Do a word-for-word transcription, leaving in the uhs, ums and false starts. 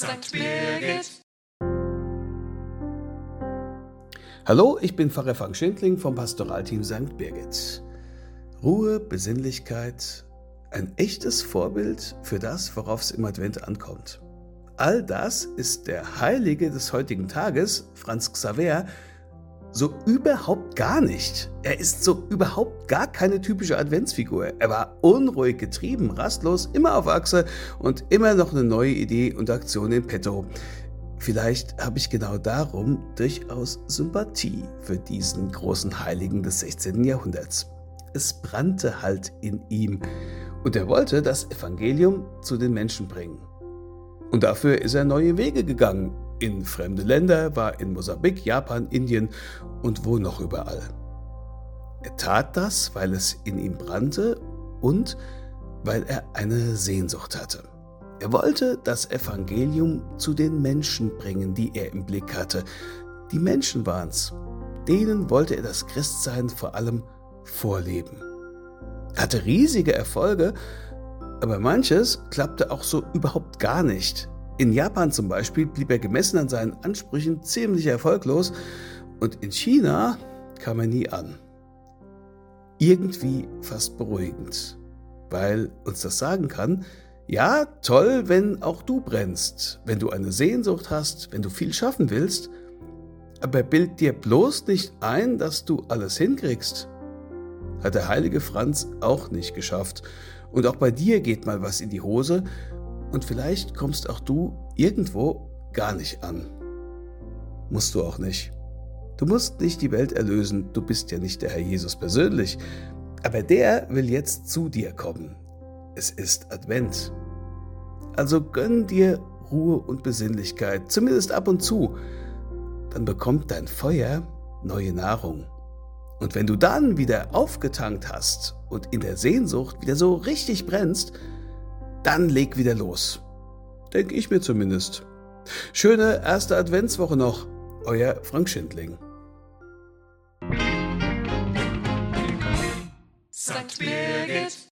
Sankt Birgit. Hallo, ich bin Pfarrer Frank Schindling vom Pastoralteam Sankt Birgit. Ruhe, Besinnlichkeit, ein echtes Vorbild für das, worauf es im Advent ankommt. All das ist der Heilige des heutigen Tages, Franz Xaver, so überhaupt gar nicht. Er ist so überhaupt gar keine typische Adventsfigur. Er war unruhig, getrieben, rastlos, immer auf Achse und immer noch eine neue Idee und Aktion in petto. Vielleicht habe ich genau darum durchaus Sympathie für diesen großen Heiligen des sechzehnten. Jahrhunderts. Es brannte halt in ihm und er wollte das Evangelium zu den Menschen bringen. Und dafür ist er neue Wege gegangen. In fremde Länder, war in Mosambik, Japan, Indien und wo noch überall. Er tat das, weil es in ihm brannte und weil er eine Sehnsucht hatte. Er wollte das Evangelium zu den Menschen bringen, die er im Blick hatte. Die Menschen waren's. Denen wollte er das Christsein vor allem vorleben. Er hatte riesige Erfolge, aber manches klappte auch so überhaupt gar nicht. In Japan zum Beispiel blieb er gemessen an seinen Ansprüchen ziemlich erfolglos und in China kam er nie an. Irgendwie fast beruhigend, weil uns das sagen kann, ja, toll, wenn auch du brennst, wenn du eine Sehnsucht hast, wenn du viel schaffen willst, aber bild dir bloß nicht ein, dass du alles hinkriegst. Hat der heilige Franz auch nicht geschafft. Und auch bei dir geht mal was in die Hose und vielleicht kommst auch du irgendwo gar nicht an. Musst du auch nicht. Du musst nicht die Welt erlösen, du bist ja nicht der Herr Jesus persönlich, aber der will jetzt zu dir kommen. Es ist Advent. Also gönn dir Ruhe und Besinnlichkeit, zumindest ab und zu. Dann bekommt dein Feuer neue Nahrung. Und wenn du dann wieder aufgetankt hast und in der Sehnsucht wieder so richtig brennst, dann leg wieder los. Denke ich mir zumindest. Schöne erste Adventswoche noch. Euer Frank Schindling. Sankt Birgit.